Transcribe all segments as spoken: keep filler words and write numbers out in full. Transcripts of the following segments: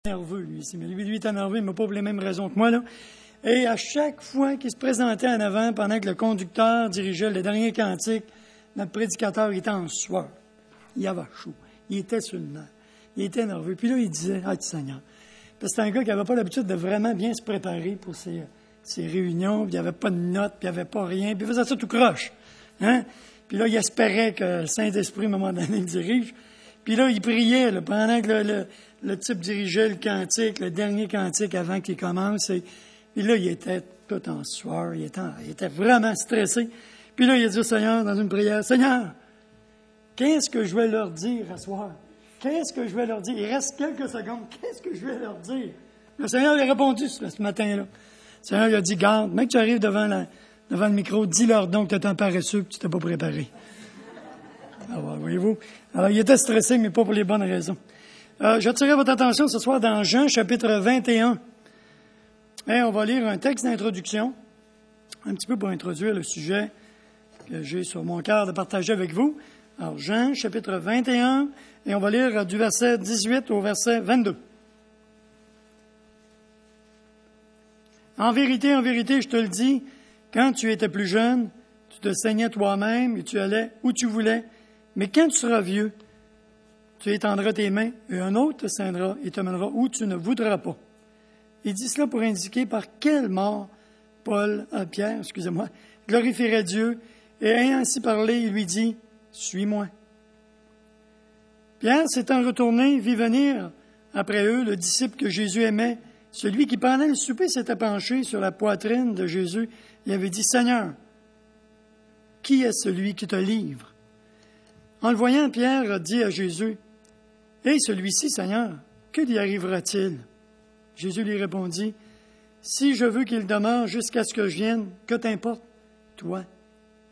nerveux, lui. Mais lui, lui, il était nerveux, mais pas pour les mêmes raisons que moi, là. Et à chaque fois qu'il se présentait en avant, pendant que le conducteur dirigeait le dernier cantique, notre prédicateur était en sueur. Il avait chaud. Il était sur le nerf. Il était nerveux. Puis là, il disait, « Ah, Seigneur. » Parce que c'était un gars qui n'avait pas l'habitude de vraiment bien se préparer pour ses, ses réunions. Puis il n'y avait pas de notes, puis il n'y avait pas rien. Puis il faisait ça tout croche. Hein? Puis là, il espérait que le Saint-Esprit, à un moment donné, le dirige. Puis là, il priait, là, pendant que le, le, le type dirigeait le cantique, le dernier cantique avant qu'il commence. Et, puis là, il était tout en sueur. Il était, il était vraiment stressé. Puis là, il a dit au Seigneur, dans une prière, « Seigneur, qu'est-ce que je vais leur dire à soir? Qu'est-ce que je vais leur dire? Il reste quelques secondes. Qu'est-ce que je vais leur dire? » Le Seigneur lui a répondu ce, ce matin-là. Le Seigneur lui a dit, « Garde, mec, tu arrives devant, la, devant le micro, dis-leur donc que tu es un paresseux et que tu t'es pas préparé. » Alors, voyez-vous. Alors, il était stressé, mais pas pour les bonnes raisons. Euh, j'attirerai votre attention ce soir dans Jean, chapitre vingt et un. Et on va lire un texte d'introduction, un petit peu pour introduire le sujet que j'ai sur mon cœur de partager avec vous. Alors, Jean, chapitre vingt et un, et on va lire du verset dix-huit au verset vingt-deux. En vérité, en vérité, je te le dis, quand tu étais plus jeune, tu te saignais toi-même et tu allais où tu voulais. Mais quand tu seras vieux, tu étendras tes mains et un autre te ceindra et te mènera où tu ne voudras pas. Il dit cela pour indiquer par quelle mort Paul, euh, Pierre, excusez-moi, glorifierait Dieu. Et ayant ainsi parlé, il lui dit, « Suis-moi. » Pierre s'étant retourné, vit venir après eux le disciple que Jésus aimait, celui qui pendant le souper s'était penché sur la poitrine de Jésus et avait dit, « Seigneur, qui est celui qui te livre? » En le voyant, Pierre dit à Jésus, « Et celui-ci, Seigneur, que lui arrivera-t-il? » Jésus lui répondit, « Si je veux qu'il demeure jusqu'à ce que je vienne, que t'importe? Toi, suis-moi. »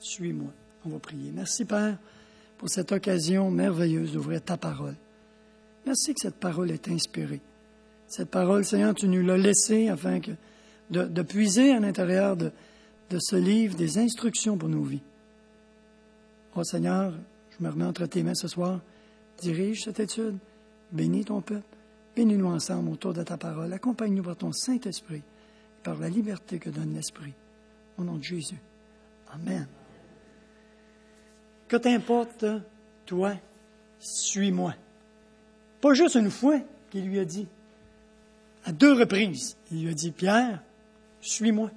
On va prier. Merci, Père, pour cette occasion merveilleuse d'ouvrir ta parole. Merci que cette parole est inspirée. Cette parole, Seigneur, tu nous l'as laissée afin que de, de puiser à l'intérieur de, de ce livre des instructions pour nos vies. Oh Seigneur, je me remets entre tes mains ce soir. Dirige cette étude. Bénis ton peuple. Bénis-nous ensemble autour de ta parole. Accompagne-nous par ton Saint-Esprit et par la liberté que donne l'Esprit. Au nom de Jésus. Amen. Que t'importe, toi, suis-moi. Pas juste une fois qu'il lui a dit. À deux reprises, il lui a dit, Pierre, suis-moi.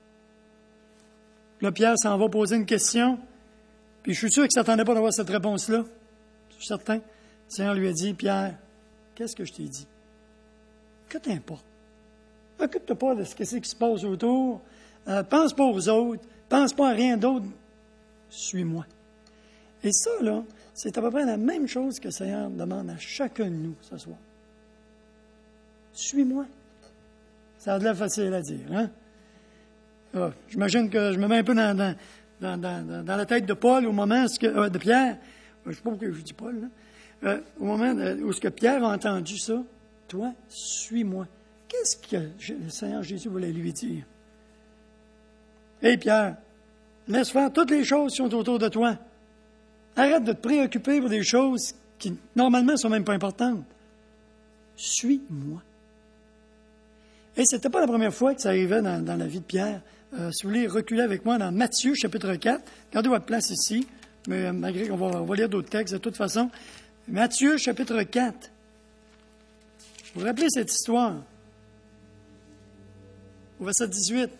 Là, Pierre s'en va poser une question. Puis je suis sûr qu'il ne s'attendait pas d'avoir cette réponse-là. Je suis certain. Le Seigneur lui a dit, Pierre, qu'est-ce que je t'ai dit? Que t'importe? Occupe-toi pas de ce qui se passe autour. Euh, pense pas aux autres. Pense pas à rien d'autre. Suis-moi. Et ça, là, c'est à peu près la même chose que le Seigneur demande à chacun de nous ce soir. Suis-moi. Ça a de l'air facile à dire, hein? Ah, j'imagine que je me mets un peu dans, dans, dans, dans, dans la tête de Paul au moment où, euh, de Pierre. Je ne sais pas pourquoi je dis Paul, là. Euh, au moment où ce que Pierre a entendu ça, toi, suis-moi. Qu'est-ce que le Seigneur Jésus voulait lui dire? Hé, hey, Pierre, laisse faire toutes les choses qui sont autour de toi. Arrête de te préoccuper pour des choses qui, normalement, ne sont même pas importantes. Suis-moi. Et ce n'était pas la première fois que ça arrivait dans, dans la vie de Pierre. Euh, si vous voulez reculer avec moi dans Matthieu, chapitre quatre, gardez votre place ici, mais euh, malgré qu'on va, on va lire d'autres textes de toute façon. Matthieu, chapitre quatre. Vous vous rappelez cette histoire? Au verset dix-huit.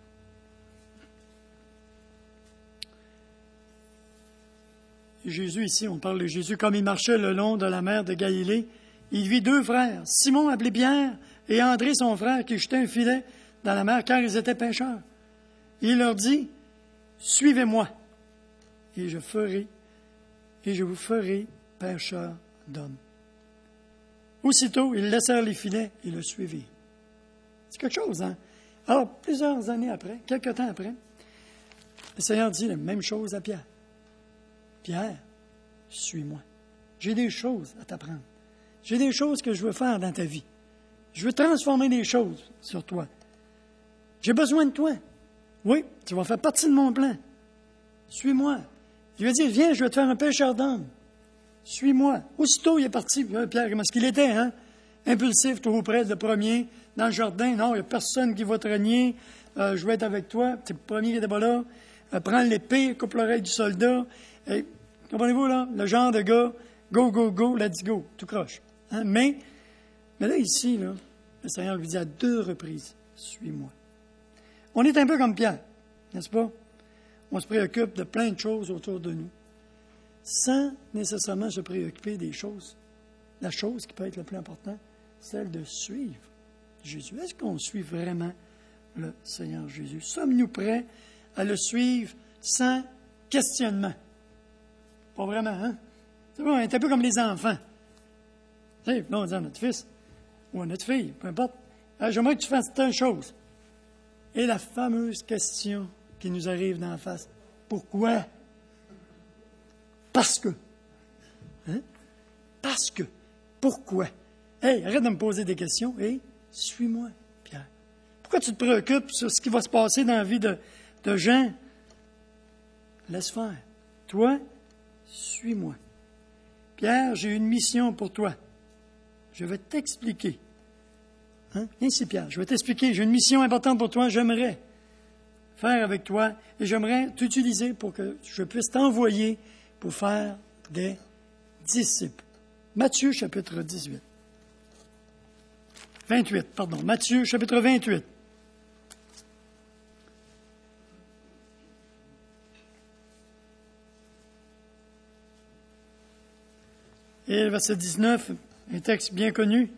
Et Jésus, ici, on parle de Jésus, comme il marchait le long de la mer de Galilée, il vit deux frères, Simon appelé Pierre et André son frère, qui jetaient un filet dans la mer car ils étaient pêcheurs. Et il leur dit, « Suivez-moi, et je ferai, et je vous ferai pêcheurs d'hommes. » Aussitôt, ils laissèrent les filets et le suivirent. C'est quelque chose, hein? Alors, plusieurs années après, quelques temps après, le Seigneur dit la même chose à Pierre. « Pierre, suis-moi. J'ai des choses à t'apprendre. J'ai des choses que je veux faire dans ta vie. Je veux transformer des choses sur toi. J'ai besoin de toi. Oui, tu vas faire partie de mon plan. Suis-moi. » Il lui a dit, « Viens, je vais te faire un pêcheur d'hommes. Suis-moi. » Aussitôt, il est parti. Pierre, comment est-ce qu'il était, hein? impulsif, trop près, le premier, dans le jardin. Non, il n'y a personne qui va te régner. Euh, je vais être avec toi. C'est le premier qui n'était pas là. Euh, prends l'épée, coupe l'oreille du soldat. Et, comprenez-vous, là? Le genre de gars, go, go, go, let's go. Tout croche. Hein? Mais, mais là, ici, là, le Seigneur lui dit à deux reprises, suis-moi. On est un peu comme Pierre, n'est-ce pas? On se préoccupe de plein de choses autour de nous, sans nécessairement se préoccuper des choses. La chose qui peut être la plus importante, celle de suivre Jésus. Est-ce qu'on suit vraiment le Seigneur Jésus? Sommes-nous prêts à le suivre sans questionnement? Pas vraiment, hein? C'est bon, on est un peu comme les enfants. Tu sais, là, on dit à notre fils ou à notre fille, peu importe, ah, j'aimerais que tu fasses telle chose. Et la fameuse question qui nous arrive d'en face, pourquoi? Parce que. Hein? Parce que. Pourquoi? Hey, arrête de me poser des questions et suis-moi, Pierre. Pourquoi tu te préoccupes sur ce qui va se passer dans la vie de, de Jean? Laisse faire. Toi, suis-moi. Pierre, j'ai une mission pour toi. Je vais t'expliquer. Hein? Viens ici, Pierre. Je vais t'expliquer. J'ai une mission importante pour toi. J'aimerais faire avec toi et j'aimerais t'utiliser pour que je puisse t'envoyer pour faire des disciples. Matthieu, chapitre dix-huit. vingt-huit, pardon. Matthieu, chapitre vingt-huit. Et le verset dix-neuf, un texte bien connu.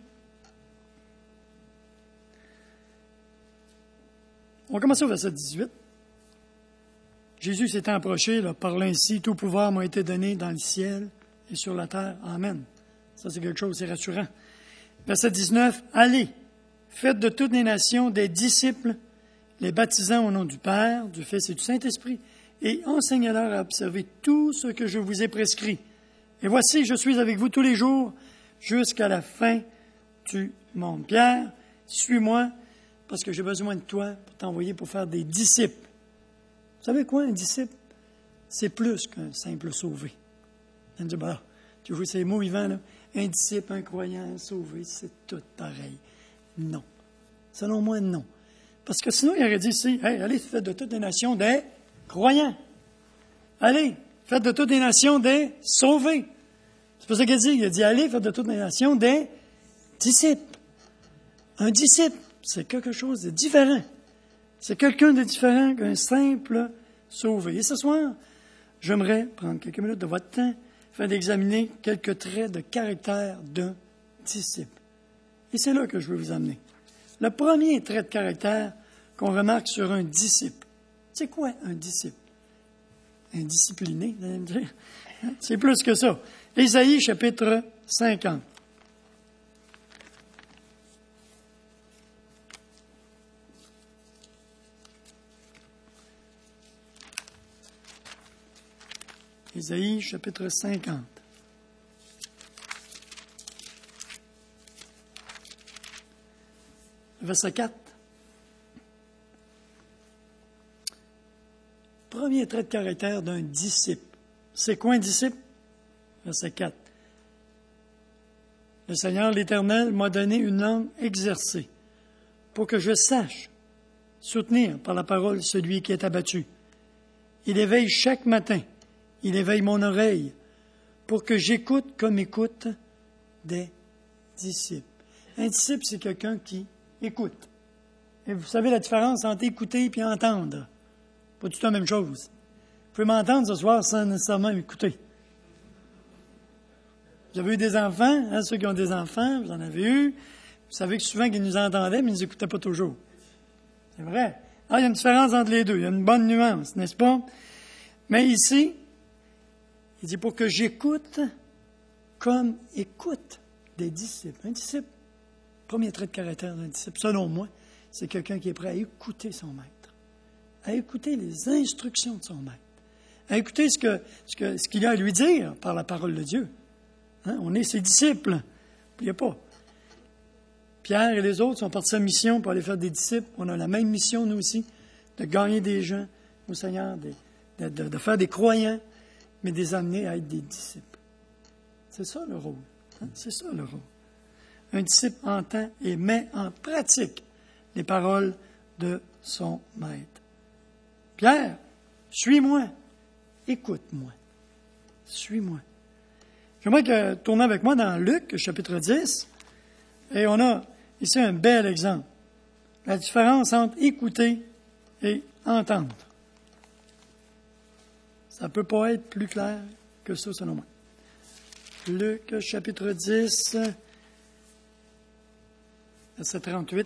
On va commencer au verset dix-huit. Jésus s'étant approché, là, parlant ainsi, tout pouvoir m'a été donné dans le ciel et sur la terre. Amen. Ça, c'est quelque chose, c'est rassurant. Verset dix-neuf. Allez, faites de toutes les nations des disciples, les baptisant au nom du Père, du Fils et du Saint-Esprit, et enseignez-leur à observer tout ce que je vous ai prescrit. Et voici, je suis avec vous tous les jours jusqu'à la fin du monde. Pierre, suis-moi, parce que j'ai besoin de toi pour t'envoyer pour faire des disciples. Vous savez quoi, un disciple? C'est plus qu'un simple sauvé. On dit, bah, tu vois ces mots vivants, là? Un disciple, un croyant, un sauvé, c'est tout pareil. Non. Selon moi, non. Parce que sinon, il aurait dit ici, hey, allez, faites de toutes les nations des croyants. Allez, faites de toutes les nations des sauvés. C'est pas ça qu'il a dit. Il a dit, allez, faites de toutes les nations des disciples. Un disciple, c'est quelque chose de différent. C'est quelqu'un de différent qu'un simple sauvé. Et ce soir, j'aimerais prendre quelques minutes de votre temps afin d'examiner quelques traits de caractère d'un disciple. Et c'est là que je veux vous amener. Le premier trait de caractère qu'on remarque sur un disciple. C'est quoi un disciple? Un discipliné, vous allez me dire. C'est plus que ça. Ésaïe, chapitre cinquante. Ésaïe, chapitre cinquante. Verset quatre. Premier trait de caractère d'un disciple. C'est quoi un disciple? Verset quatre. Le Seigneur l'Éternel m'a donné une langue exercée pour que je sache soutenir par la parole celui qui est abattu. Il éveille chaque matin. Il éveille mon oreille pour que j'écoute comme écoute des disciples. Un disciple, c'est quelqu'un qui écoute. Et vous savez la différence entre écouter et entendre. Pas du tout la même chose. Vous pouvez m'entendre ce soir sans nécessairement m'écouter. Vous avez eu des enfants, hein, ceux qui ont des enfants, vous en avez eu. Vous savez que souvent qu'ils nous entendaient, mais ils ne nous écoutaient pas toujours. C'est vrai. Ah, il y a une différence entre les deux. Il y a une bonne nuance, n'est-ce pas? Mais ici, il dit pour que j'écoute comme écoute des disciples. Un disciple, premier trait de caractère d'un disciple, selon moi, c'est quelqu'un qui est prêt à écouter son maître, à écouter les instructions de son maître, à écouter ce, que, ce, que, ce qu'il a à lui dire par la parole de Dieu. Hein? On est ses disciples. N'oubliez pas. Pierre et les autres sont partis à mission pour aller faire des disciples. On a la même mission, nous aussi, de gagner des gens au Seigneur, de, de, de, de faire des croyants, mais de les amener à être des disciples. C'est ça le rôle. Hein? C'est ça le rôle. Un disciple entend et met en pratique les paroles de son maître. Pierre, suis-moi, écoute-moi, suis-moi. J'aimerais que tourner avec moi dans Luc, chapitre dix, et on a ici un bel exemple. La différence entre écouter et entendre. Ça ne peut pas être plus clair que ça, selon moi. Luc, chapitre dix, verset trente-huit.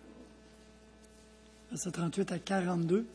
Verset trente-huit à quarante-deux.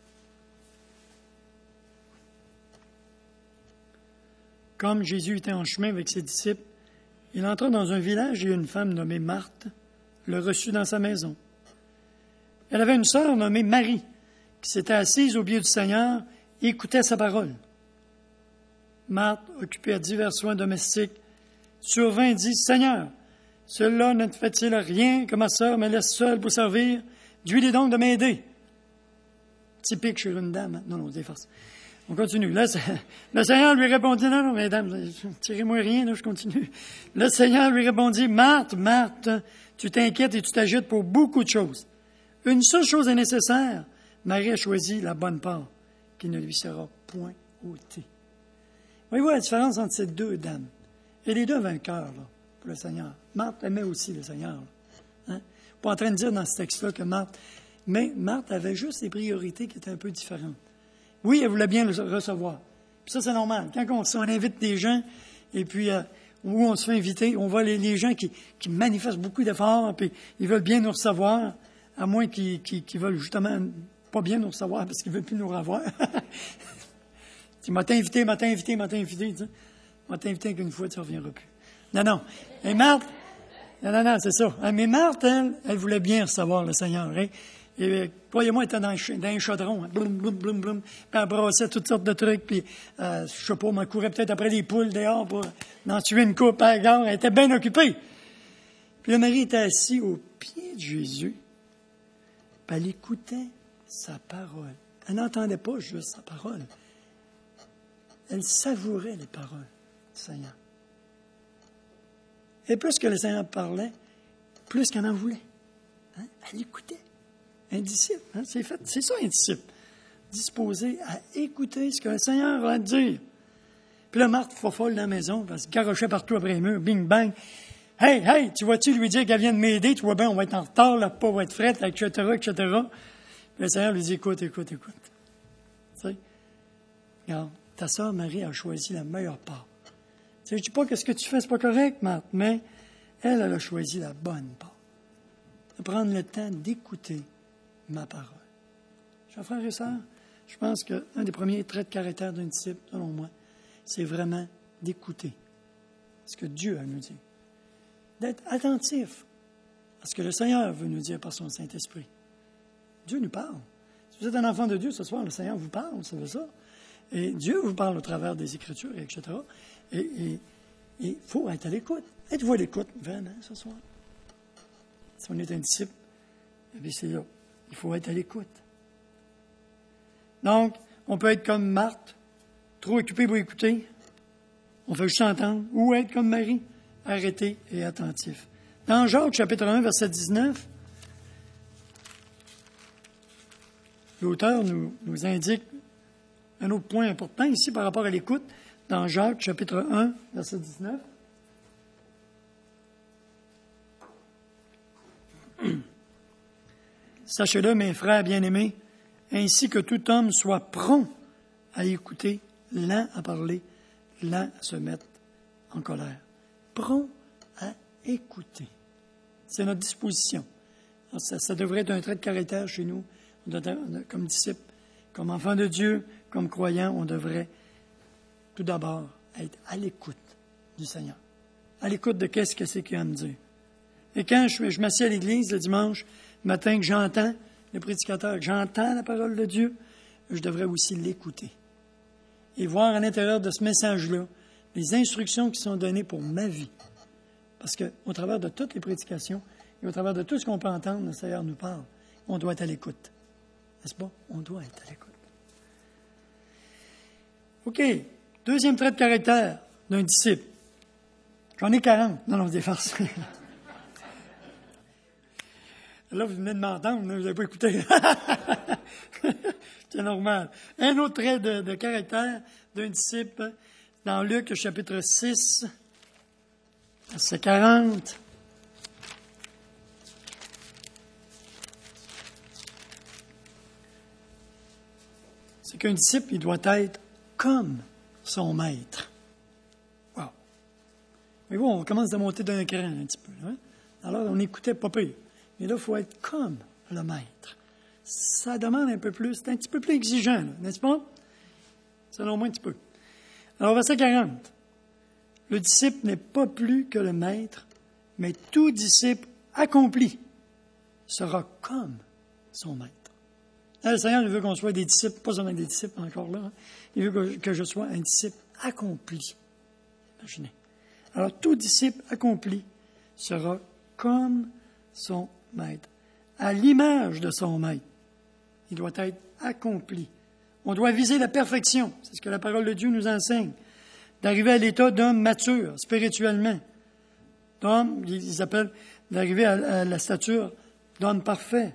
Comme Jésus était en chemin avec ses disciples, il entra dans un village et une femme nommée Marthe le reçut dans sa maison. Elle avait une sœur nommée Marie, qui s'était assise au pied du Seigneur et écoutait sa parole. Marthe, occupée à divers soins domestiques, survint et dit, « Seigneur, cela ne te fait-il rien que ma sœur me laisse seule pour servir? Dis-lui donc de m'aider. » Typique chez une dame. Non, non, des farces. On continue. Là, le Seigneur lui répondit, « Non, non, mesdames, tirez-moi rien, là, je continue. » Le Seigneur lui répondit, « Marthe, Marthe, tu t'inquiètes et tu t'agites pour beaucoup de choses. Une seule chose est nécessaire. Marie a choisi la bonne part, qui ne lui sera point ôtée. » Voyez-vous la différence entre ces deux dames? Et les deux avaient un cœur, là, pour le Seigneur. Marthe aimait aussi le Seigneur. Là. Hein? Pas en train de dire dans ce texte-là que Marthe... Mais Marthe avait juste des priorités qui étaient un peu différentes. Oui, elle voulait bien le recevoir. Puis ça, c'est normal. Quand on, on invite des gens, et puis euh, où on se fait inviter, on voit les, les gens qui, qui manifestent beaucoup d'efforts, puis ils veulent bien nous recevoir, à moins qu'ils, qu'ils, qu'ils veulent justement pas bien nous recevoir parce qu'ils ne veulent plus nous revoir. Tu m'as invité, m'a invité, m'a invité, tu sais. M'a invité qu'une fois, tu ne reviendras plus. Non, non. Et Marthe, non, non, non, c'est ça. Mais Marthe, elle, elle voulait bien recevoir le Seigneur. Hein? Et croyez-moi, elle était dans, dans un chaudron. Hein? Bloum, bloum, bloum, bloum. Puis elle brassait toutes sortes de trucs. Puis, euh, je sais pas, elle courait peut-être après les poules dehors pour en tuer une coupe à la gare. Elle était bien occupée. Puis le mari était assis au pied de Jésus. Puis elle écoutait sa parole. Elle n'entendait pas juste sa parole. Elle savourait les paroles du Seigneur. Et plus que le Seigneur parlait, plus qu'elle en voulait. Hein? Elle écoutait. Un disciple, hein? c'est, fait, c'est ça un disciple. Disposé à écouter ce que le Seigneur va dire. Puis là, Marthe, folle dans la maison, elle se garochait partout après les murs, bing, bang. Hey, hey, tu vois-tu lui dire qu'elle vient de m'aider? Tu vois bien, on va être en retard, la peau va être frette, et cetera, et cetera. Puis le Seigneur lui dit, écoute, écoute, écoute. Tu sais, regarde. Ta sœur Marie a choisi la meilleure part. Je ne dis pas que ce que tu fais, c'est pas correct, Marthe, mais elle, elle a choisi la bonne part. De prendre le temps d'écouter ma parole. Chers frères et sœurs, je pense qu'un des premiers traits de caractère d'un disciple, selon moi, c'est vraiment d'écouter ce que Dieu a à nous dire. D'être attentif à ce que le Seigneur veut nous dire par son Saint-Esprit. Dieu nous parle. Si vous êtes un enfant de Dieu, ce soir, le Seigneur vous parle, vous savez ça. Et Dieu vous parle au travers des Écritures, et cetera. Et il faut être à l'écoute. Êtes-vous à l'écoute, vraiment, ce soir? Si on est un disciple, eh bien, c'est là. Il faut être à l'écoute. Donc, on peut être comme Marthe, trop occupé pour écouter. On fait juste entendre. Ou être comme Marie, arrêté et attentif. Dans Jacques, chapitre un, verset dix-neuf, l'auteur nous, nous indique un autre point important ici par rapport à l'écoute, dans Jacques, chapitre un, verset dix-neuf. Sachez-le, mes frères bien-aimés, ainsi que tout homme soit prompt à écouter, lent à parler, lent à se mettre en colère. Prompt à écouter. C'est notre disposition. Alors, ça, ça devrait être un trait de caractère chez nous, comme disciples, comme enfants de Dieu, comme croyants, on devrait tout d'abord être à l'écoute du Seigneur. À l'écoute de qu'est-ce que c'est qu'il a à me dire. Et quand je, je m'assieds à l'église le dimanche matin, que j'entends le prédicateur, que j'entends la parole de Dieu, je devrais aussi l'écouter. Et voir à l'intérieur de ce message-là les instructions qui sont données pour ma vie. Parce qu'au travers de toutes les prédications et au travers de tout ce qu'on peut entendre, le Seigneur nous parle. On doit être à l'écoute. N'est-ce pas? On doit être à l'écoute. OK. Deuxième trait de caractère d'un disciple. J'en ai quarante. Non, non, des farces. Là, vous venez de m'entendre, vous n'avez pas écouté. C'est normal. Un autre trait de, de caractère d'un disciple, dans Luc, chapitre six, verset quarante. C'est qu'un disciple, il doit être comme son maître. Wow. Mais bon, on commence à monter d'un cran un petit peu. Hein? Alors, on écoutait pas pire. Mais là, il faut être comme le maître. Ça demande un peu plus, c'est un petit peu plus exigeant, là, n'est-ce pas? Selon moi, un petit peu. Alors, verset quarante. Le disciple n'est pas plus que le maître, mais tout disciple accompli sera comme son maître. Là, le Seigneur, il veut qu'on soit des disciples, pas seulement des disciples encore là. Hein? Il veut que, que je sois un disciple accompli. Imaginez. Alors, tout disciple accompli sera comme son maître, à l'image de son maître. Il doit être accompli. On doit viser la perfection. C'est ce que la parole de Dieu nous enseigne. D'arriver à l'état d'homme mature, spirituellement. D'homme, ils appellent, d'arriver à, à la stature d'homme parfait.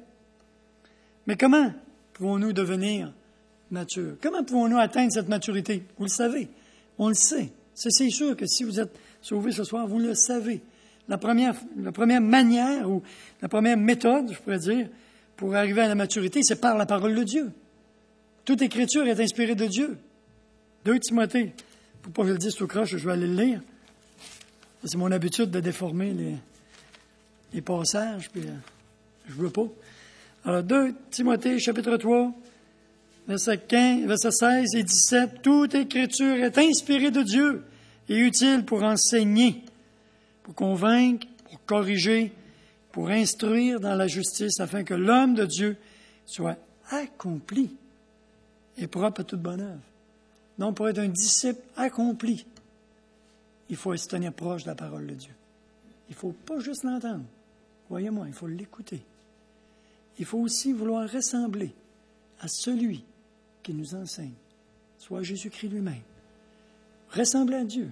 Mais comment pouvons-nous devenir matures? Comment pouvons-nous atteindre cette maturité? Vous le savez. On le sait. C'est, c'est sûr que si vous êtes sauvés ce soir, vous le savez. La première, la première manière ou la première méthode, je pourrais dire, pour arriver à la maturité, c'est par la parole de Dieu. Toute écriture est inspirée de Dieu. deux Timothée. Pour pas que je le dise tout croche, je vais aller le lire. C'est mon habitude de déformer les, les passages, puis euh, je veux pas. Alors, deux Timothée, chapitre trois, verset quinze, verset seize et dix-sept. Toute écriture est inspirée de Dieu et utile pour enseigner, pour convaincre, pour corriger, pour instruire dans la justice, afin que l'homme de Dieu soit accompli et propre à toute bonne œuvre. Donc, pour être un disciple accompli, il faut se tenir proche de la parole de Dieu. Il ne faut pas juste l'entendre. Voyez-moi, il faut l'écouter. Il faut aussi vouloir ressembler à celui qui nous enseigne, soit Jésus-Christ lui-même. Ressembler à Dieu.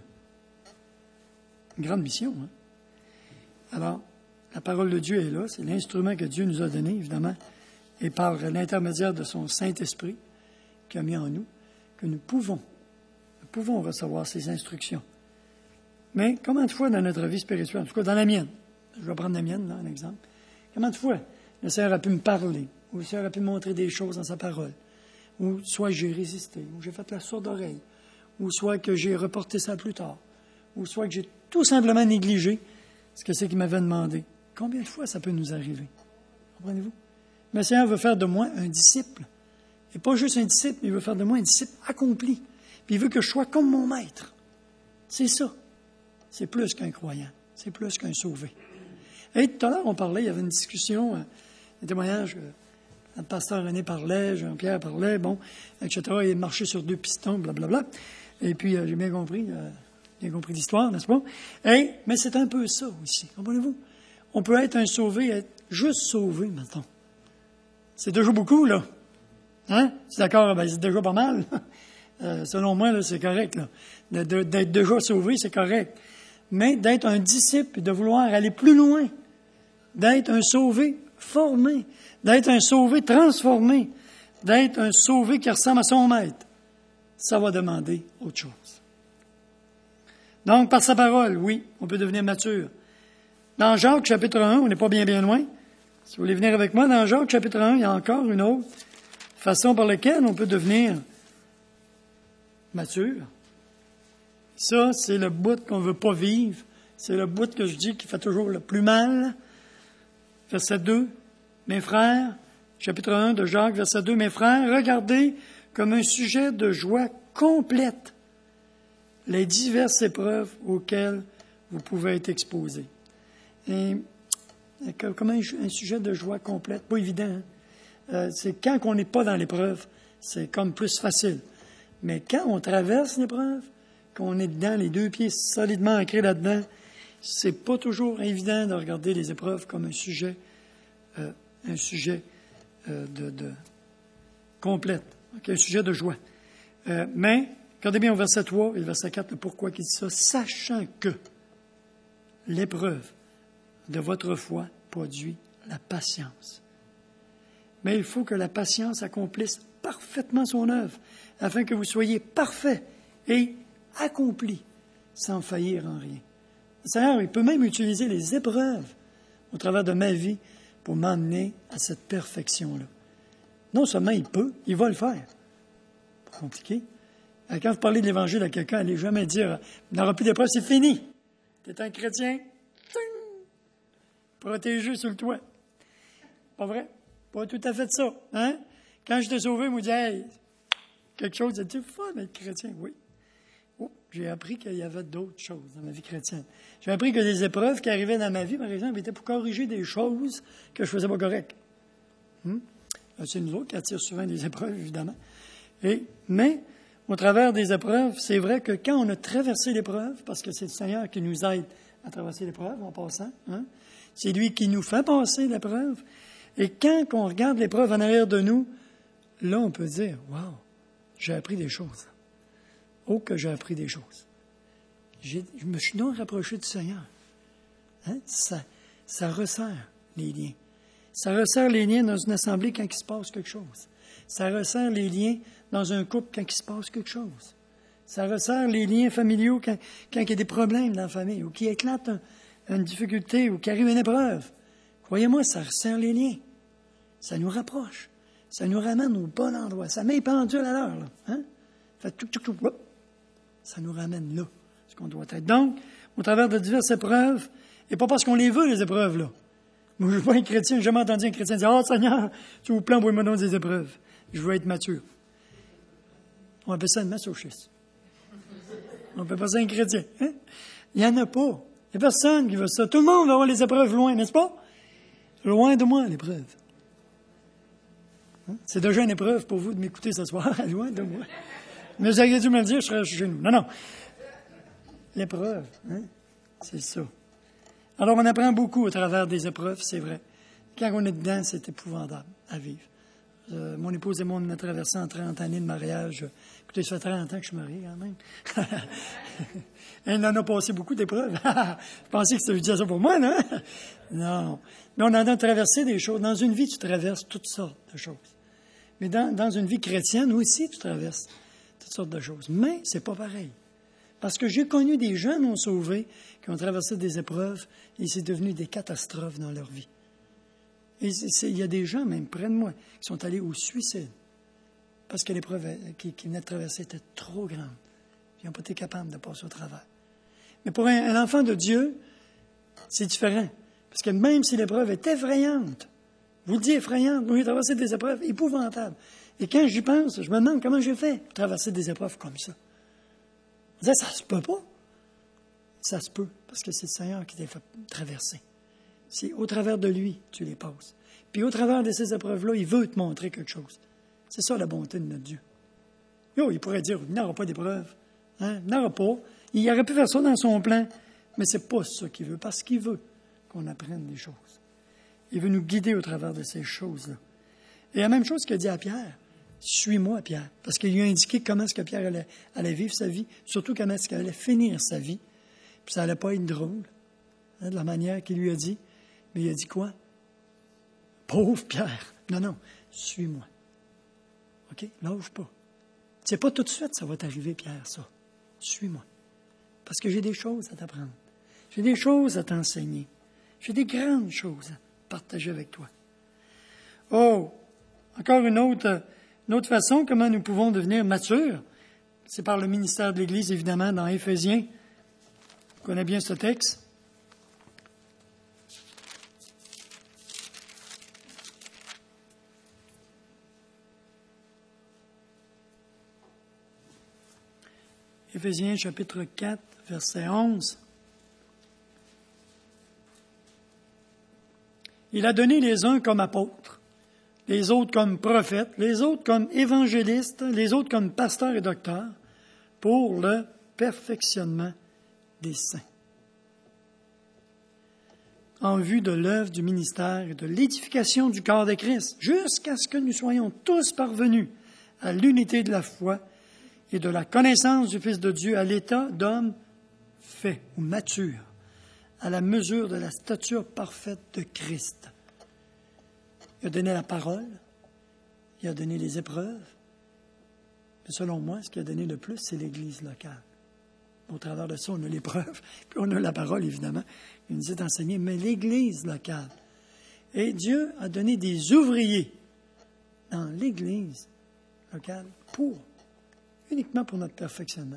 Une grande mission, hein? Alors, la parole de Dieu est là, c'est l'instrument que Dieu nous a donné, évidemment, et par l'intermédiaire de son Saint-Esprit qu'il a mis en nous, que nous pouvons, nous pouvons recevoir ces instructions. Mais combien de fois dans notre vie spirituelle, en tout cas dans la mienne, je vais prendre la mienne, là, un exemple, combien de fois le Seigneur a pu me parler, ou le Seigneur a pu me montrer des choses dans sa parole, ou soit j'ai résisté, ou j'ai fait la sourde oreille, ou soit que j'ai reporté ça plus tard, ou soit que j'ai tout simplement négligé ce que c'est qu'il m'avait demandé. Combien de fois ça peut nous arriver? Comprenez-vous? Mais le Seigneur veut faire de moi un disciple. Et pas juste un disciple, mais il veut faire de moi un disciple accompli. Puis il veut que je sois comme mon maître. C'est ça. C'est plus qu'un croyant. C'est plus qu'un sauvé. Et tout à l'heure, on parlait, il y avait une discussion, un témoignage, le pasteur René parlait, Jean-Pierre parlait, bon, et cetera. Il marchait sur deux pistons, blablabla. Et puis, euh, j'ai bien compris, euh, bien compris l'histoire, n'est-ce pas? Et, mais c'est un peu ça aussi, comprenez-vous? On peut être un sauvé, être juste sauvé, maintenant. C'est déjà beaucoup, là. Hein? C'est d'accord? Ben, c'est déjà pas mal. euh, selon moi, là, c'est correct, là. De, de, d'être déjà sauvé, c'est correct. Mais d'être un disciple, de vouloir aller plus loin, d'être un sauvé formé, d'être un sauvé transformé, d'être un sauvé qui ressemble à son maître, ça va demander autre chose. Donc, par sa parole, oui, on peut devenir mature. Dans Jacques, chapitre un, on n'est pas bien, bien loin. Si vous voulez venir avec moi, dans Jacques, chapitre un, il y a encore une autre façon par laquelle on peut devenir mature. Ça, c'est le bout qu'on ne veut pas vivre. C'est le bout que je dis qui fait toujours le plus mal. Verset deux. Mes frères, chapitre un de Jacques, verset deux. Mes frères, regardez comme un sujet de joie complète les diverses épreuves auxquelles vous pouvez être exposés. Et comme un, un sujet de joie complète, pas évident. Hein? Euh, c'est quand on n'est pas dans l'épreuve, c'est comme plus facile. Mais quand on traverse l'épreuve, qu'on est dedans, les deux pieds solidement ancrés là-dedans, c'est pas toujours évident de regarder les épreuves comme un sujet, euh, un sujet euh, de, de complète, okay, un sujet de joie. Euh, mais, regardez bien au verset trois et le verset quatre, le pourquoi qu'il dit ça, sachant que l'épreuve de votre foi produit la patience. Mais il faut que la patience accomplisse parfaitement son œuvre, afin que vous soyez parfaits et accomplis, sans faillir en rien. Le Seigneur, il peut même utiliser les épreuves au travers de ma vie pour m'emmener à cette perfection-là. Non seulement il peut, il va le faire. Pas compliqué. Quand vous parlez de l'Évangile à quelqu'un, allez jamais dire « Il n'aura plus d'épreuves, c'est fini. Tu es un chrétien. Ting! Protégé sur le toit. » Pas vrai? Pas tout à fait ça. Hein? Quand je t'ai sauvé, je me dis « Hey, quelque chose, c'est-tu fun d'être chrétien? » Oui. Oh, j'ai appris qu'il y avait d'autres choses dans ma vie chrétienne. J'ai appris que des épreuves qui arrivaient dans ma vie, par exemple, étaient pour corriger des choses que je faisais pas correctes. Hum? C'est nous autres qui attirent souvent des épreuves, évidemment. Et, mais, au travers des épreuves, c'est vrai que quand on a traversé l'épreuve, parce que c'est le Seigneur qui nous aide à traverser l'épreuve en passant, hein, c'est lui qui nous fait passer l'épreuve. Et quand on regarde l'épreuve en arrière de nous, là, on peut dire, « Wow, j'ai appris des choses. Oh, que j'ai appris des choses. J'ai, je me suis donc rapproché du Seigneur. Hein? Ça, ça resserre les liens. Ça resserre les liens dans une assemblée quand il se passe quelque chose. Ça resserre les liens dans un couple quand il se passe quelque chose. Ça resserre les liens familiaux quand, quand il y a des problèmes dans la famille, ou qu'il éclate un, une difficulté, ou qu'il arrive une épreuve. Croyez-moi, ça resserre les liens. Ça nous rapproche. Ça nous ramène au bon endroit. Ça met les pendules à l'heure, là. Hein? Fait tout, tout, tout, hop. Ça nous ramène là, ce qu'on doit être. Donc, au travers de diverses épreuves, et pas parce qu'on les veut, les épreuves, là. Moi, je ne suis pas un chrétien, j'ai jamais entendu un chrétien dire « Ah, oh, Seigneur, tu vous plains, envoie-moi donc des épreuves. Je veux être mature. » On appelle ça une massochiste. On peut pas ça un chrétien. Hein? Il n'y en a pas. Il n'y a personne qui veut ça. Tout le monde va avoir les épreuves loin, n'est-ce pas? Loin de moi, l'épreuve. Hein? C'est déjà une épreuve pour vous de m'écouter ce soir, loin de moi. Mais vous auriez dû me le dire, je serais chez nous. Non, non. L'épreuve, hein? C'est ça. Alors, on apprend beaucoup au travers des épreuves, c'est vrai. Quand on est dedans, c'est épouvantable à vivre. Euh, mon épouse et moi, on a traversé en trente années de mariage. Écoutez, ça fait trente ans que je suis marié, quand même. Elle en a passé beaucoup d'épreuves. Je pensais que je disais ça pour moi, non? Non. Mais on en a traversé des choses. Dans une vie, tu traverses toutes sortes de choses. Mais dans, dans une vie chrétienne aussi, tu traverses toutes sortes de choses. Mais c'est pas pareil. Parce que j'ai connu des gens non sauvés qui ont traversé des épreuves et c'est devenu des catastrophes dans leur vie. Et il y a des gens, même près de moi, qui sont allés au suicide parce que l'épreuve qu'ils qui venaient de traverser était trop grande. Ils n'ont pas été capables de passer au travers. Mais pour un, un enfant de Dieu, c'est différent. Parce que même si l'épreuve est effrayante, je vous le dis effrayante, nous avons traversé des épreuves épouvantables. Et quand j'y pense, je me demande comment j'ai fait pour traverser des épreuves comme ça. On disait, ça se peut pas. Ça se peut, parce que c'est le Seigneur qui t'a fait traverser. C'est au travers de lui, tu les passes. Puis au travers de ces épreuves-là, il veut te montrer quelque chose. C'est ça la bonté de notre Dieu. Yo, il pourrait dire, il n'aura pas d'épreuve. Hein? Il n'aura pas. Il aurait pu faire ça dans son plan, mais c'est pas ça qu'il veut, parce qu'il veut qu'on apprenne des choses. Il veut nous guider au travers de ces choses-là. Et la même chose qu'il a dit à Pierre, suis-moi, Pierre, parce qu'il lui a indiqué comment est-ce que Pierre allait, allait vivre sa vie, surtout comment est-ce qu'il allait finir sa vie. Puis ça n'allait pas être drôle, hein, de la manière qu'il lui a dit. Mais il a dit quoi? Pauvre Pierre! Non, non, suis-moi. OK? Lâche pas. C'est pas tout de suite ça va t'arriver, Pierre, ça. Suis-moi. Parce que j'ai des choses à t'apprendre. J'ai des choses à t'enseigner. J'ai des grandes choses à partager avec toi. Oh! Encore une autre, une autre façon, comment nous pouvons devenir matures. C'est par le ministère de l'Église, évidemment, dans Éphésiens. On connaît bien ce texte. Éphésiens chapitre quatre, verset onze. Il a donné les uns comme apôtres, les autres comme prophètes, les autres comme évangélistes, les autres comme pasteurs et docteurs, pour le perfectionnement des saints, en vue de l'œuvre du ministère et de l'édification du corps de Christ, jusqu'à ce que nous soyons tous parvenus à l'unité de la foi et de la connaissance du Fils de Dieu, à l'état d'homme fait ou mature, à la mesure de la stature parfaite de Christ. Il a donné la parole. Il a donné les épreuves. Mais selon moi, ce qu'il a donné le plus, c'est l'Église locale. Au travers de ça, on a l'épreuve, puis on a la parole, évidemment. Il nous est enseigné, mais l'Église locale. Et Dieu a donné des ouvriers dans l'Église locale pour, uniquement pour notre perfectionnement.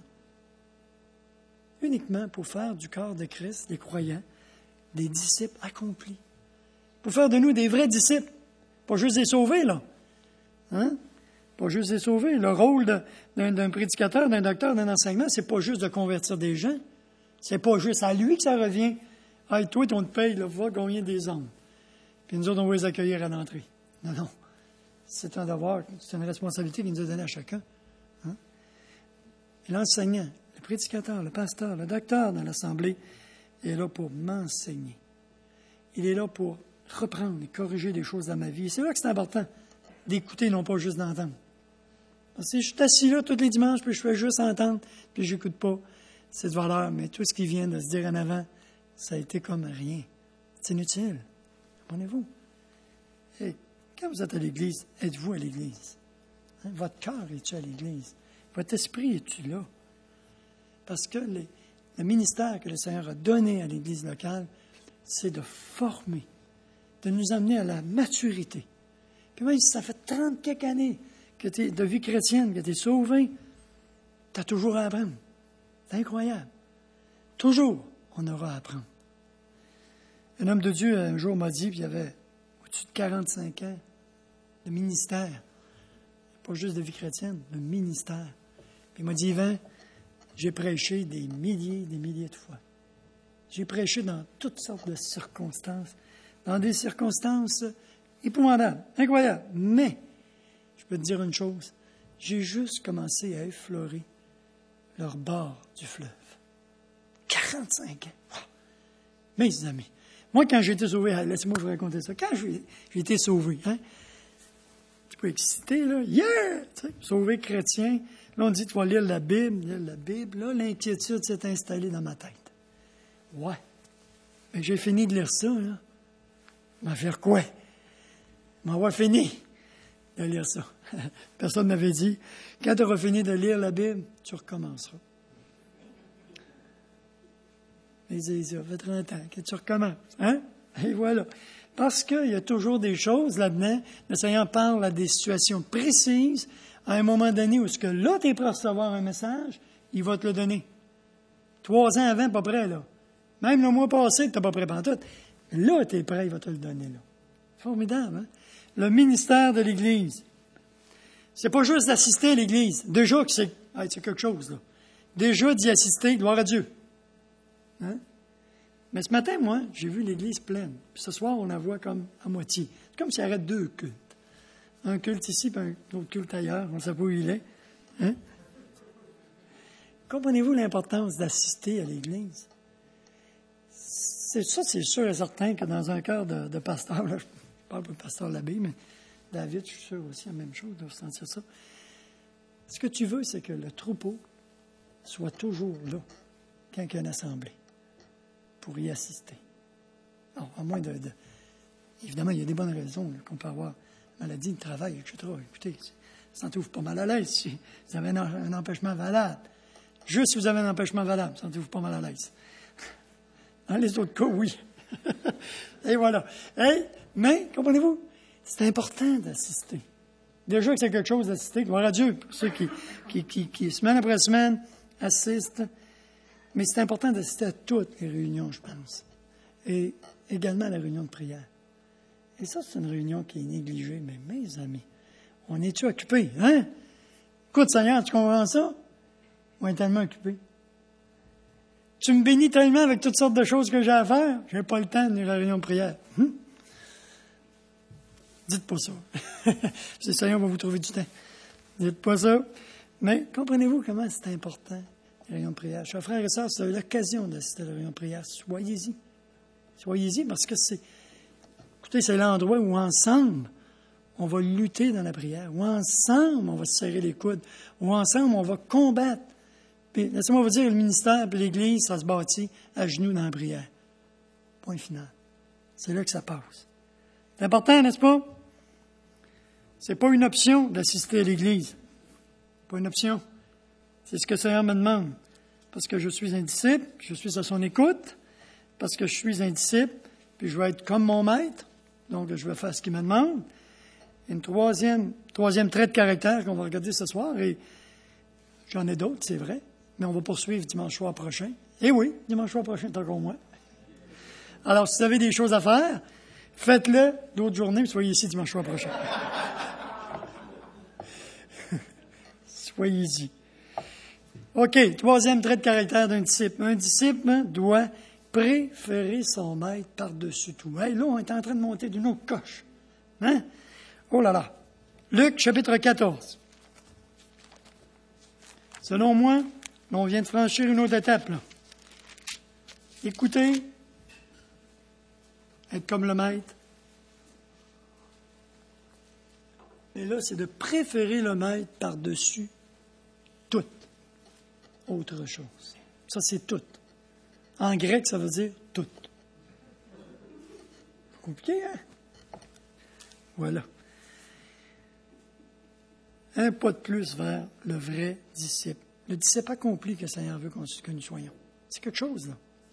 Uniquement pour faire du corps de Christ, des croyants, des disciples accomplis. Pour faire de nous des vrais disciples. Pas juste des sauvés, là. Hein? Pas juste des sauvés. Le rôle de, d'un, d'un prédicateur, d'un docteur, d'un enseignement, c'est pas juste de convertir des gens. C'est pas juste à lui que ça revient. « Hey, toi, on te paye, là, va gagner des hommes. » Puis nous autres, on va les accueillir à l'entrée. Non, non. C'est un devoir, c'est une responsabilité qu'il nous a donnée à chacun. Hein? Et l'enseignant, le prédicateur, le pasteur, le docteur dans l'Assemblée est là pour m'enseigner. Il est là pour reprendre et corriger des choses dans ma vie. Et c'est là que c'est important d'écouter, non pas juste d'entendre. Si je suis assis là tous les dimanches, puis je fais juste entendre, puis je n'écoute pas, c'est de valeur. Mais tout ce qui vient de se dire en avant, ça a été comme rien. C'est inutile. Comprenez-vous? Et quand vous êtes à l'Église, êtes-vous à l'Église? Hein? Votre cœur est-tu à l'Église? Votre esprit est-tu là? Parce que les, le ministère que le Seigneur a donné à l'Église locale, c'est de former, de nous amener à la maturité. Puis même si ça fait trente quelques années que tu es de vie chrétienne, que tu es sauvé, tu as toujours à apprendre. C'est incroyable. Toujours, on aura à apprendre. Un homme de Dieu, un jour, m'a dit, puis il avait au-dessus de quarante-cinq ans de ministère, pas juste de vie chrétienne, de ministère. Puis il m'a dit, Yvan, j'ai prêché des milliers et des milliers de fois. J'ai prêché dans toutes sortes de circonstances, dans des circonstances épouvantables, incroyables. Mais, je peux te dire une chose, j'ai juste commencé à effleurer leur bord du fleuve. quarante-cinq ans. Wow. Mes amis, moi, quand j'ai été sauvé, laissez-moi vous raconter ça. Quand j'ai, j'ai été sauvé, hein, tu peux exciter, là, yeah! Tu sais, sauvé chrétien. Là, on dit, tu vas lire la Bible, lire la Bible. Là, l'inquiétude s'est installée dans ma tête. Ouais. Mais j'ai fini de lire ça, là. Je vais faire quoi? Je m'en vais fini de lire ça. Personne m'avait dit, quand tu auras fini de lire la Bible, tu recommenceras. Mais ça fait trente ans que tu recommences. Hein? Et voilà. Parce qu'il y a toujours des choses là-dedans. Le Seigneur parle à des situations précises. À un moment donné où ce que là, tu es prêt à recevoir un message, il va te le donner. Trois ans avant, pas prêt, là. Même le mois passé, tu n'es pas prêt pantoute. Là, tu es prêt, il va te le donner, là. Formidable, hein? Le ministère de l'Église. C'est pas juste d'assister à l'Église. Déjà que c'est, ah, c'est quelque chose, là. Déjà d'y assister, gloire à Dieu. Hein? Mais ce matin, moi, j'ai vu l'Église pleine. Puis ce soir, on la voit comme à moitié. C'est comme s'il y avait deux cultes. Un culte ici, puis un autre culte ailleurs. On ne sait pas où il est. Hein? Comprenez-vous l'importance d'assister à l'Église? C'est ça, c'est sûr et certain que dans un cœur de, de pasteur, là, je parle pas de pasteur Labbé, mais David, je suis sûr aussi la même chose, de sentir ça. Ce que tu veux, c'est que le troupeau soit toujours là quand il y a une assemblée pour y assister. Alors, à moins de, de... Évidemment, il y a des bonnes raisons là, qu'on peut avoir maladie, le travail, et cetera. Écoutez, ça ne t'ouvre pas mal à l'aise si vous avez un, un empêchement valable. Juste si vous avez un empêchement valable, ça ne t'ouvre pas mal à l'aise. Dans les autres cas, oui. Et voilà. Hey, mais, comprenez-vous, c'est important d'assister. Déjà que c'est quelque chose d'assister, gloire à Dieu, pour ceux qui, qui, qui, qui semaine après semaine, assistent. Mais c'est important d'assister à toutes les réunions, je pense. Et également à la réunion de prière. Et ça, c'est une réunion qui est négligée. Mais mes amis, on est-tu occupés, hein? Écoute, Seigneur, tu comprends ça? On est tellement occupés. Tu me bénis tellement avec toutes sortes de choses que j'ai à faire, j'ai pas le temps de venir à la réunion de prière. Hum? Dites pas ça. Le Seigneur va vous trouver du temps. Dites pas ça. Mais comprenez-vous comment c'est important, la réunion de prière. Chers frères et sœurs, si vous avez l'occasion d'assister à la réunion de prière, soyez-y. Soyez-y parce que c'est, écoutez, c'est l'endroit où ensemble, on va lutter dans la prière, où ensemble, on va se serrer les coudes, où ensemble, on va combattre. Puis, laissez-moi vous dire, le ministère et l'Église, ça se bâtit à genoux dans la prière. Point final. C'est là que ça passe. C'est important, n'est-ce pas? C'est pas une option d'assister à l'Église. Pas une option. C'est ce que le Seigneur me demande. Parce que je suis un disciple, je suis à son écoute, parce que je suis un disciple, puis je veux être comme mon maître, donc je vais faire ce qu'il me demande. Une troisième, troisième trait de caractère qu'on va regarder ce soir, et j'en ai d'autres, c'est vrai, mais on va poursuivre dimanche soir prochain. Et oui, dimanche soir prochain, c'est encore moi. Alors, si vous avez des choses à faire, faites-le d'autres journées, puis soyez ici dimanche soir prochain. Soyez-y. OK, troisième trait de caractère d'un disciple. Un disciple doit préférer son maître par-dessus tout. Hey, là, on est en train de monter d'une autre coche. Hein? Oh là là. Luc, chapitre quatorze. Selon moi, on vient de franchir une autre étape, là. Écoutez, être comme le maître. Et là, c'est de préférer le maître par-dessus toute autre chose. Ça, c'est tout. En grec, ça veut dire tout. C'est compliqué, hein? Voilà. Un pas de plus vers le vrai disciple. Le disciple accompli que le Seigneur veut que nous soyons. C'est quelque chose, là.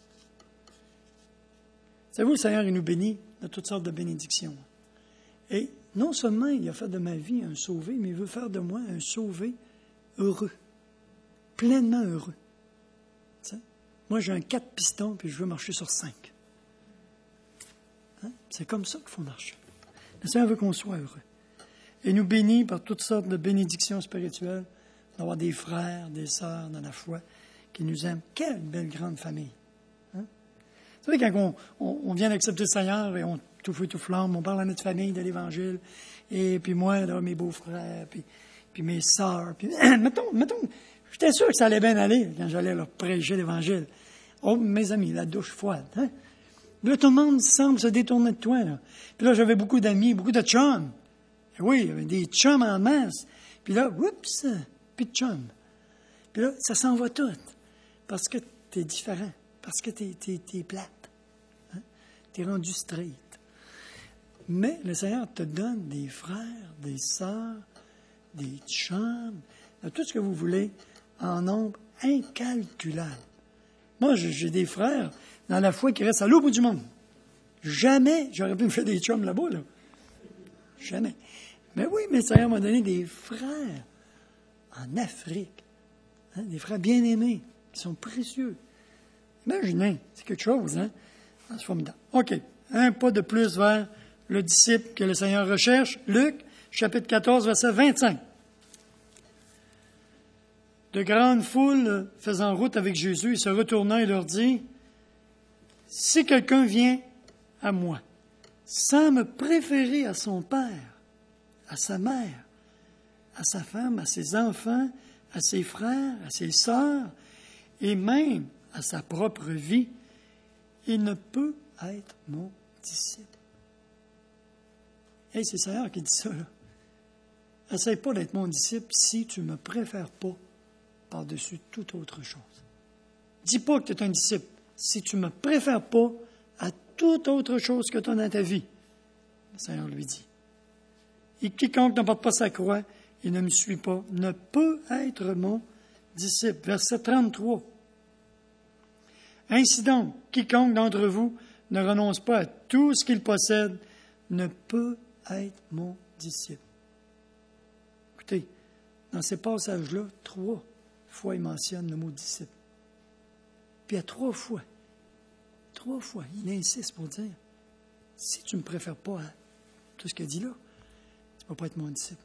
Savez-vous, le Seigneur, il nous bénit de toutes sortes de bénédictions. Et non seulement il a fait de ma vie un sauvé, mais il veut faire de moi un sauvé heureux. Pleinement heureux. T'sais? Moi, j'ai un quatre pistons, puis je veux marcher sur cinq. Hein? C'est comme ça qu'il faut marcher. Le Seigneur veut qu'on soit heureux. Et nous bénit par toutes sortes de bénédictions spirituelles, d'avoir des frères, des sœurs dans la foi qui nous aiment. Quelle belle grande famille! Hein? Vous savez, quand on, on, on vient d'accepter le Seigneur et on tout feu, tout flamme, on parle à notre famille de l'Évangile, et puis moi, là, mes beaux-frères, puis, puis mes sœurs, puis mettons, mettons, j'étais sûr que ça allait bien aller quand j'allais leur prêcher l'Évangile. Oh, mes amis, la douche froide, hein? Là, tout le monde semble se détourner de toi, là. Puis là, j'avais beaucoup d'amis, beaucoup de chums. Et oui, il y avait des chums en masse. Puis là, oups, plus de chums. Puis là, ça s'en va tout. Parce que t'es différent. Parce que t'es, t'es, t'es plate. Hein? T'es rendu straight. Mais le Seigneur te donne des frères, des sœurs, des chums, tout ce que vous voulez, en nombre incalculable. Moi, j'ai des frères dans la foi qui restent à l'autre bout du monde. Jamais j'aurais pu me faire des chums là-bas, là. Jamais. Mais oui, mais le Seigneur m'a donné des frères en Afrique. Hein, des frères bien-aimés, qui sont précieux. Imaginez, c'est quelque chose, hein? C'est formidable. OK. Un pas de plus vers le disciple que le Seigneur recherche. Luc, chapitre quatorze, verset vingt-cinq. De grandes foules faisant route avec Jésus, il se retournant et leur dit, « Si quelqu'un vient à moi, sans me préférer à son père, à sa mère, à sa femme, à ses enfants, à ses frères, à ses sœurs, et même à sa propre vie, il ne peut être mon disciple. » Hey, c'est le Seigneur qui dit ça, là. Essaye pas d'être mon disciple si tu ne me préfères pas par-dessus toute autre chose. Dis pas que tu es un disciple si tu ne me préfères pas à toute autre chose que tu as dans ta vie. Le Seigneur lui dit. Et quiconque n'emporte pas sa croix et ne me suit pas ne peut être mon disciple. Verset trente-trois. Ainsi donc, quiconque d'entre vous ne renonce pas à tout ce qu'il possède ne peut être mon disciple. Écoutez, dans ces passages-là, trois fois il mentionne le mot disciple. Puis à trois fois, trois fois, il insiste pour dire, si tu ne me préfères pas à tout ce qu'il dit là, tu ne peux pas être mon disciple.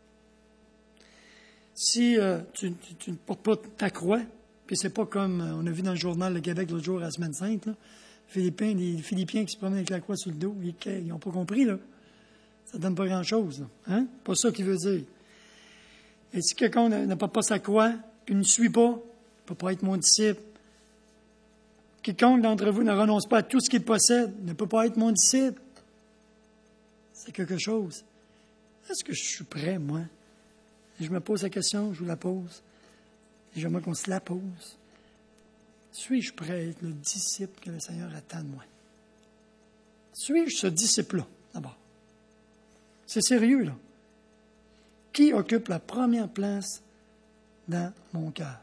Si euh, tu, tu, tu ne portes pas ta croix, puis c'est pas comme euh, on a vu dans le journal Le Québec l'autre jour à la Semaine Sainte, là, Philippins, les Philippiens qui se promènent avec la croix sur le dos, ils n'ont pas compris, là. Ça ne donne pas grand-chose, là. Hein? Pas ça qu'il veut dire. Et si quelqu'un n'a pas, pas sa croix, puis ne suit pas, il ne peut pas être mon disciple. Quiconque d'entre vous ne renonce pas à tout ce qu'il possède ne peut pas être mon disciple. C'est quelque chose. Est-ce que je suis prêt, moi? Et je me pose la question, je vous la pose. Et j'aimerais qu'on se la pose. Suis-je prêt à être le disciple que le Seigneur attend de moi? Suis-je ce disciple-là, d'abord? C'est sérieux, là. Qui occupe la première place dans mon cœur?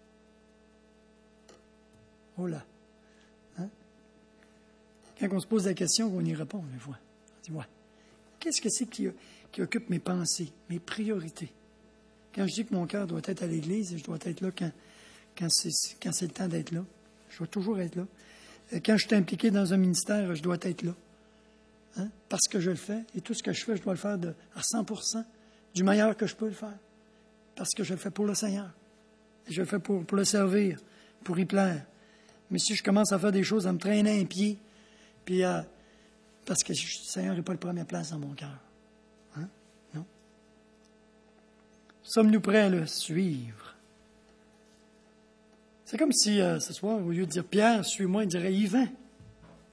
Oh là! Hein? Quand on se pose la question, on y répond, des fois. On dit, ouais. Qu'est-ce que c'est qui, qui occupe mes pensées, mes priorités? Quand je dis que mon cœur doit être à l'Église, je dois être là quand, quand, c'est, quand c'est le temps d'être là. Je dois toujours être là. Quand je suis impliqué dans un ministère, je dois être là. Hein? Parce que je le fais. Et tout ce que je fais, je dois le faire de, à cent pour cent, du meilleur que je peux le faire. Parce que je le fais pour le Seigneur. Et je le fais pour, pour le servir, pour y plaire. Mais si je commence à faire des choses, à me traîner un pied, puis à... parce que le Seigneur n'est pas la première place dans mon cœur. Hein? Non? Sommes-nous prêts à le suivre? C'est comme si, euh, ce soir, au lieu de dire « Pierre, suis-moi », il dirait « Yvan, suis-moi ».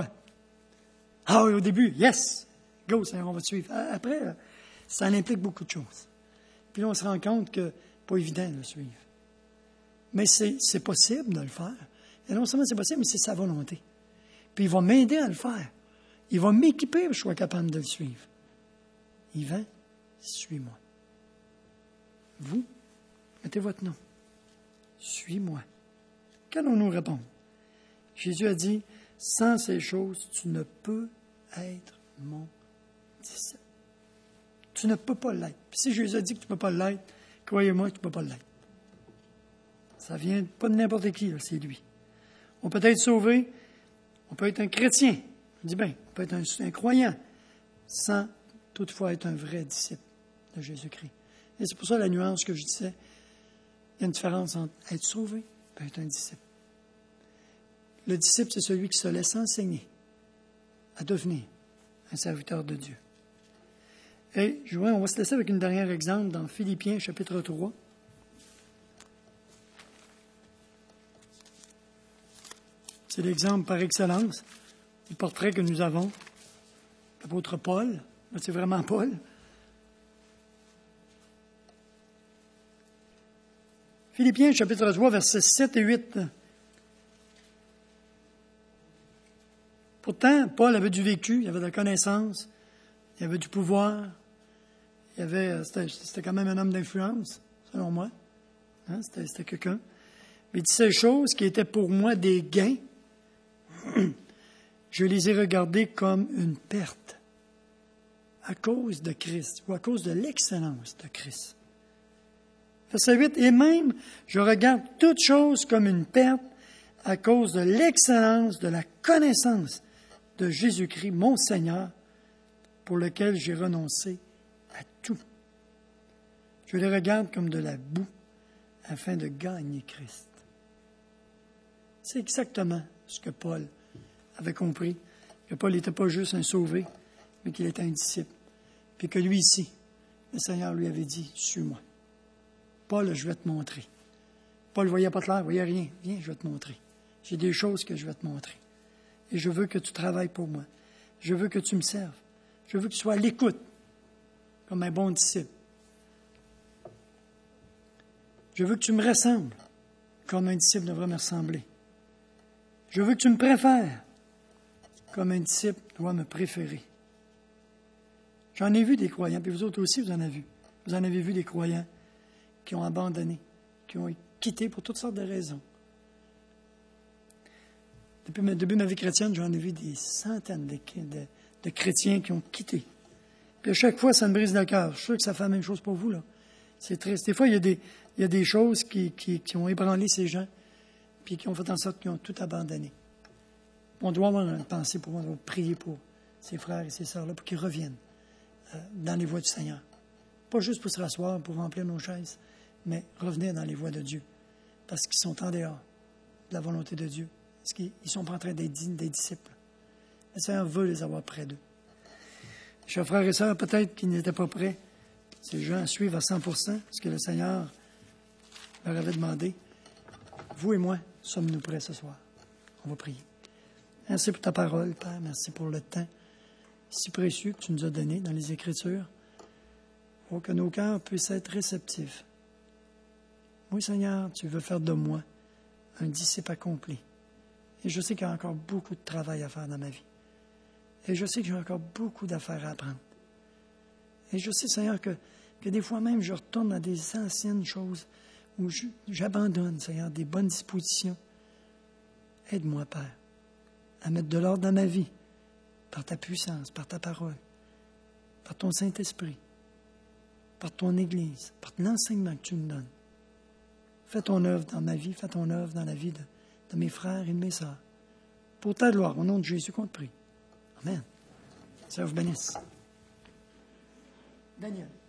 Ah oui, au début, « Yes! Go, Seigneur, on va te suivre ». Après, euh, ça implique beaucoup de choses. Puis là, on se rend compte que c'est pas évident de le suivre. Mais c'est, c'est possible de le faire. Et non seulement c'est possible, mais c'est sa volonté. Puis il va m'aider à le faire. Il va m'équiper pour que je sois capable de le suivre. Yvan, suis-moi. Vous, mettez votre nom. Suis-moi. Qu'allons-nous répondre? Jésus a dit, sans ces choses, tu ne peux être mon disciple. Tu ne peux pas l'être. Puis si Jésus a dit que tu ne peux pas l'être, croyez-moi que tu ne peux pas l'être. Ça vient pas de n'importe qui, là, c'est lui. On peut être sauvé, on peut être un chrétien, je dis bien, on peut être un, un croyant, sans toutefois être un vrai disciple de Jésus-Christ. Et c'est pour ça la nuance que je disais, il y a une différence entre être sauvé et être un disciple. Le disciple, c'est celui qui se laisse enseigner à devenir un serviteur de Dieu. Et je vois, on va se laisser avec une dernière exemple dans Philippiens, chapitre trois. C'est l'exemple par excellence du portrait que nous avons. L'apôtre Paul, là, c'est vraiment Paul. Philippiens, chapitre trois, versets sept et huit. Pourtant, Paul avait du vécu, il avait de la connaissance, il avait du pouvoir, il avait, c'était, c'était quand même un homme d'influence, selon moi. Hein, c'était, c'était quelqu'un. Mais il dit ces choses qui étaient pour moi des gains, je les ai regardées comme une perte à cause de Christ ou à cause de l'excellence de Christ. Verset huit, et même je regarde toutes choses comme une perte à cause de l'excellence de la connaissance de Jésus-Christ, mon Seigneur, pour lequel j'ai renoncé à tout. Je les regarde comme de la boue afin de gagner Christ. C'est exactement ce que Paul avait compris, que Paul n'était pas juste un sauvé, mais qu'il était un disciple. Puis que lui ici, le Seigneur lui avait dit, suis-moi. Paul, je vais te montrer. Paul ne voyait pas clair, ne voyait rien. Viens, je vais te montrer. J'ai des choses que je vais te montrer. Et je veux que tu travailles pour moi. Je veux que tu me serves. Je veux que tu sois à l'écoute, comme un bon disciple. Je veux que tu me ressembles, comme un disciple devrait me ressembler. Je veux que tu me préfères, comme un disciple doit me préférer. J'en ai vu des croyants, puis vous autres aussi, vous en avez vu. Vous en avez vu des croyants qui ont abandonné, qui ont quitté pour toutes sortes de raisons. Depuis le début de ma vie chrétienne, j'en ai vu des centaines de, de, de chrétiens qui ont quitté. Puis à chaque fois, ça me brise le cœur. Je suis sûr que ça fait la même chose pour vous, là. C'est triste. Des fois, il y a des, il y a des choses qui, qui, qui ont ébranlé ces gens, puis qui ont fait en sorte qu'ils ont tout abandonné. On doit avoir une pensée pour eux, on doit prier pour ces frères et ces sœurs-là, pour qu'ils reviennent euh, dans les voies du Seigneur. Pas juste pour se rasseoir, pour remplir nos chaises, mais revenir dans les voies de Dieu, parce qu'ils sont en dehors de la volonté de Dieu, parce qu'ils ne sont pas en train d'être dignes des disciples. Le Seigneur veut les avoir près d'eux. Chers frères et sœurs, peut-être qu'ils n'étaient pas prêts, ces gens suivent à cent pour cent ce que le Seigneur leur avait demandé. Vous et moi, sommes-nous prêts ce soir? On va prier. Merci pour ta parole, Père. Merci pour le temps si précieux que tu nous as donné dans les Écritures, pour que nos cœurs puissent être réceptifs. Oui, Seigneur, tu veux faire de moi un disciple accompli. Et je sais qu'il y a encore beaucoup de travail à faire dans ma vie. Et je sais que j'ai encore beaucoup d'affaires à apprendre. Et je sais, Seigneur, que Que des fois même, je retourne dans des anciennes choses où je- j'abandonne, Seigneur, des bonnes dispositions. Aide-moi, Père, à mettre de l'ordre dans ma vie, par ta puissance, par ta parole, par ton Saint-Esprit, par ton Église, par l'enseignement que tu nous donnes. Fais ton œuvre dans ma vie, fais ton œuvre dans la vie de, de mes frères et de mes sœurs. Pour ta gloire, au nom de Jésus qu'on te prie. Amen. Seigneur vous bénisse. Daniel.